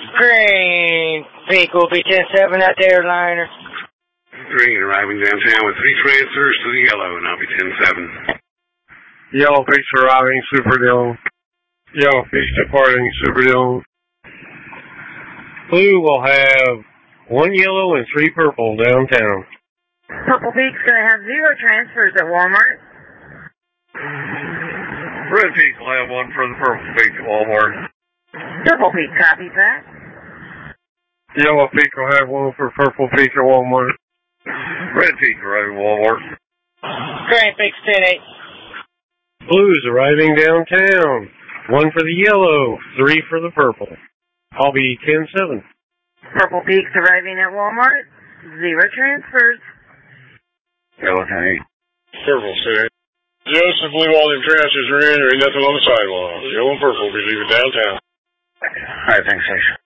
Green Peak will be 10-7 at the airliner. Green arriving downtown with 3 transfers to the yellow, and I'll be 10-7. Yellow Peak's arriving, Superdome. Yellow Peak's departing, Superdome. Blue will have 1 yellow and 3 purple downtown. Purple Peak's going to have 0 transfers at Walmart. Red Peak will have 1 for the Purple Peak at Walmart. Purple Peak copies that. Yellow Peak will have 1 for Purple Peak at Walmart. Red Peak arriving at Walmart. Green Peak's 10-8. Blue's arriving downtown. 1 for the yellow, 3 for the purple. I'll be 10-7. Purple Peak's arriving at Walmart. 0 transfers. Yellow 10-8. Purple 10-8. Joseph, believe all them transfers are in. There ain't nothing on the sidewalk. Yellow and purple will be leaving downtown. All right, thanks, Ace.